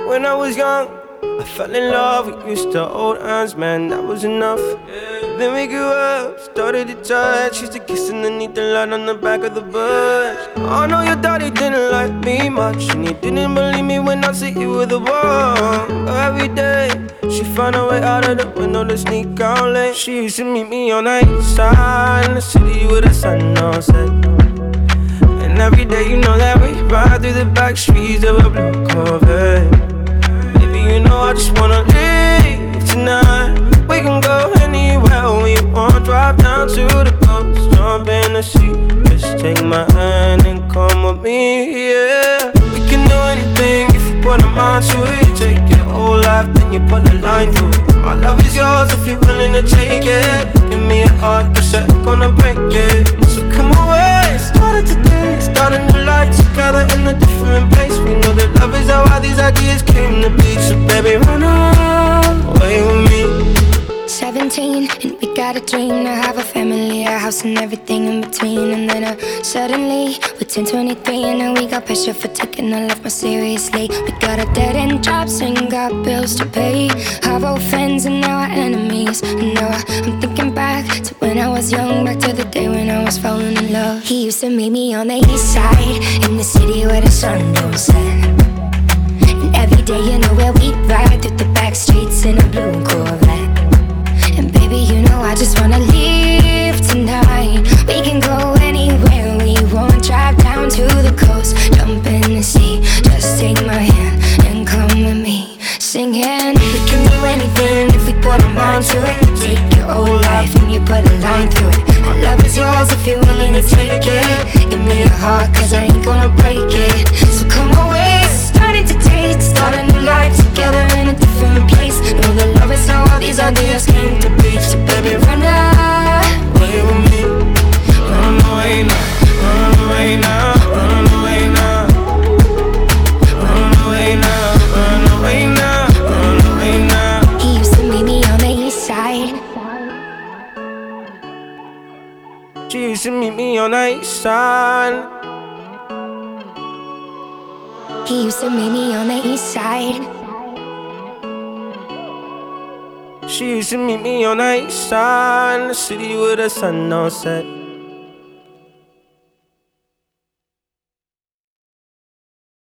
when I was young, I fell in love, we used to hold hands, man, that was enough. Then we grew up, started to touch, used to kiss underneath the light on the back of the bus. I know your daddy didn't like me much, and he didn't believe me when I said you were the one. But every day, she found a way out of the window to sneak out late. She used to meet me on the east side in the city with the sun on set. And every day you know that we ride through the back streets of a blue Corvette. Baby, you know I just wanna leave tonight. We can go anywhere we want. Drive down to the coast, jump in the sea. Just take my hand and come with me, yeah. We can do anything if you put a mind to it. Take your whole life, then you put a line through it. My love is yours if you're willing to take it. Give me a heart, cause I'm gonna break it. So come away, started today, start a new life together in a different place. We know that love is how all these ideas came to be. So baby, run away with me. 17, and we got a dream to have a family, a house and everything in between. And then suddenly, we're 10, 23, and now we got pressure for taking our life more seriously. We got a dead-end jobs and got bills to pay. Our old friends and now our enemies. And now I'm thinking back to when I was young, back to the day when I was falling in love. He used to meet me on the east side, in the city where the sun don't set. And every day, you know where we ride through the back streets in a blue Corvette. And baby, you know I just wanna leave tonight. We can go anywhere we want. Drive down to the coast, jump in the sea. Just take my hand and come with me, singing. We can do anything if we put our mind to it. Take your whole life and you put a line through it. My love is yours if you're willing to take it. Give me your heart, cause I ain't gonna break it. So come away, starting to taste, start a new life together in a different place. Know that love is how all these ideas came to be. So baby, run away with me. Run away now, run away now, run away now. Run away now, run away now, run away now. He used to meet me on the east side. She used to meet me on the east side. He used to meet me on the east side. She used to meet me on the east side in the city with the sun on set.